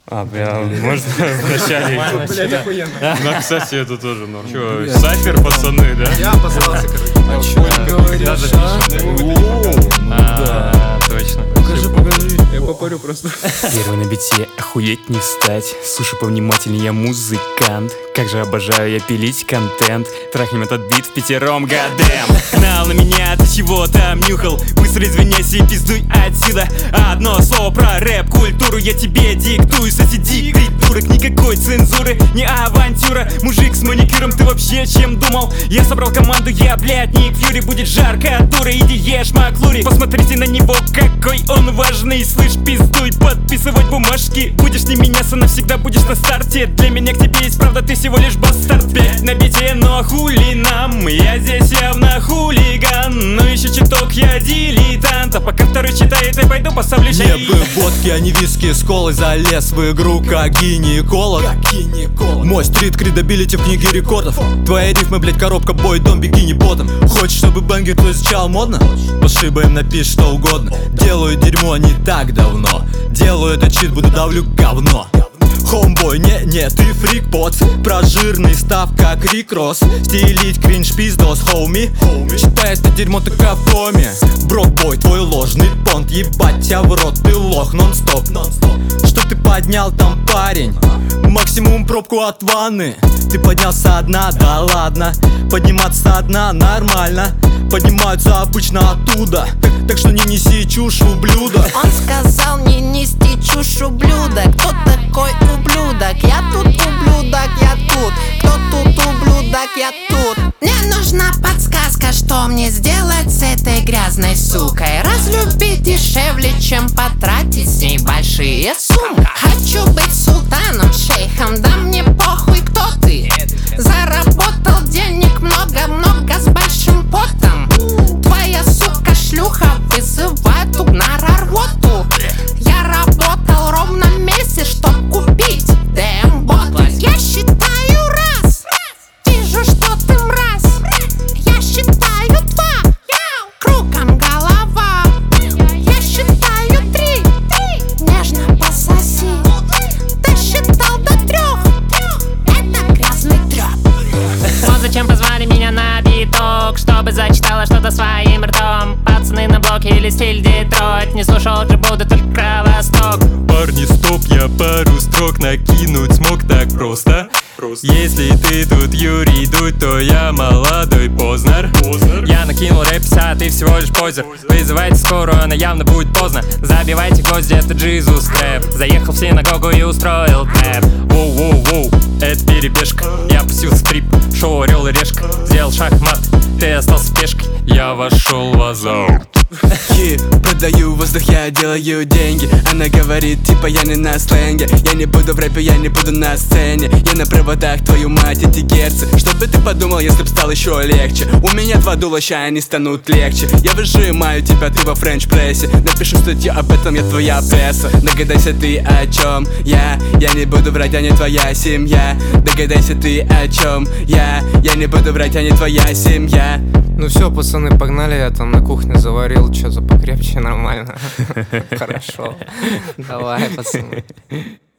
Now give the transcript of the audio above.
Прям, может, вначале. Блядь, охуенно. Ну, кстати, это тоже норм. Чё, сайфер, пацаны, да? Я обосрался, короче. Когда запишем? Точно. Покажи. Я попарю просто. Первый на бите, охуеть не встать. Слушай повнимательнее, я музыкант. Как же обожаю я пилить контент. Трахнем этот бит впятером, гадэм. Гнал на меня, ты чего там нюхал? Быстро извиняйся и пиздуй отсюда. Одно слово про рэп-культуру я тебе диктую. Соседи, придурок, никакой цензуры, не авантюра. Мужик с маникюром, ты вообще чем думал? Я собрал команду, я, блядь, Ник Фьюри. Будет жарко, дура, иди ешь Маклури. Посмотрите на него, какой он важный. Слышь, пиздуй, подписывать бумажки. Будешь не меняться, навсегда будешь на старте. Для меня к тебе есть правда, ты всего лишь бастард. 5 на бите, но хули нам? Я здесь явно хулиган. Но еще чуток я дилетант. А пока второй читает, я пойду поставлю чай. Мне бы водки, а не виски с колой. Залез в игру как гинеколог. Мой стрит кредабилити в книге рекордов. Твои рифмы, блять, коробка, бой, дом, бикини ботом. Хочешь, чтобы бенгер твой звучал модно? Пошибаем, напиши что угодно. Делаю дерьмо не так давно. Делаю этот чит, буду давлю говно. Хомбой, не, ты фрик, поц. Про жирный став, как Рик Росс. Стилить кринж, пиздос, хоуми. Читай это дерьмо, ты кафоми. Брокбой, твой ложный понт. Ебать тебя в рот, ты лох, нон-стоп. Что ты поднял там, парень? Максимум пробку от ванны. Ты поднялся одна, да ладно. Подниматься со дна нормально. Поднимаются обычно оттуда. Так что не неси чушь, ублюдок. Он сказал не нести чушь, ублюдок. Кто такой ублюдок? Я тут ублюдок, я тут. Кто тут ублюдок? Я тут. Мне нужна подсказка, что мне сделать с этой грязной сукой. Разлюбить дешевле, чем потратить с ней большие суммы. Хочу быть султаном, шейхом, да мне похуй, кто ты. Заработал денег много-много с большим потом. Твоя сука шлюха вызывает угнара рвоту. Я работал ровно месяц, чтоб купить ДМ-бот. Я считаю раз, вижу, что ты мразь. Я считаю два, кругом голова. Я считаю три, нежно пососи. Ты считал до 3, это грязный трёп. Вот зачем позвали меня на биток, чтобы зачитала что-то своим ртом. Пацаны на блоке или стиль Детройт. Не слушал же, буду только про Восток. Парни, стоп, я пару строк накинуть смог так просто. Если ты тут Юрий Дудь, то я молодой Познер. Я накинул рэп 50, ты всего лишь позер. Вызывайте скорую, она явно будет поздно. Забивайте гвозди, это Джизус рэп. Заехал в синагогу и устроил тэп. Воу-воу-воу, это перебежка. Я пустил стрип, шоу Орел и Решка. Сделал шахмат, ты остался пешкой. Я вошел в азарт. Продаю воздух, я делаю деньги. Она говорит, типа я не на сленге. Я не буду в рэпе, я не буду на сцене. Я на проводах, твою мать, эти герцы. Что бы ты подумал, если б стал еще легче? У меня 2 дула, ща они станут легче. Я выжимаю тебя, ты во френч-прессе. Напишу статью об этом, я твоя пресса. Догадайся ты о чем я не буду врать, я не твоя семья. Догадайся ты о чем я не буду врать, я не твоя семья. Ну все, пацаны, погнали, я там на кухне заварил что-то покрепче, нормально. Хорошо. Давай, пацаны.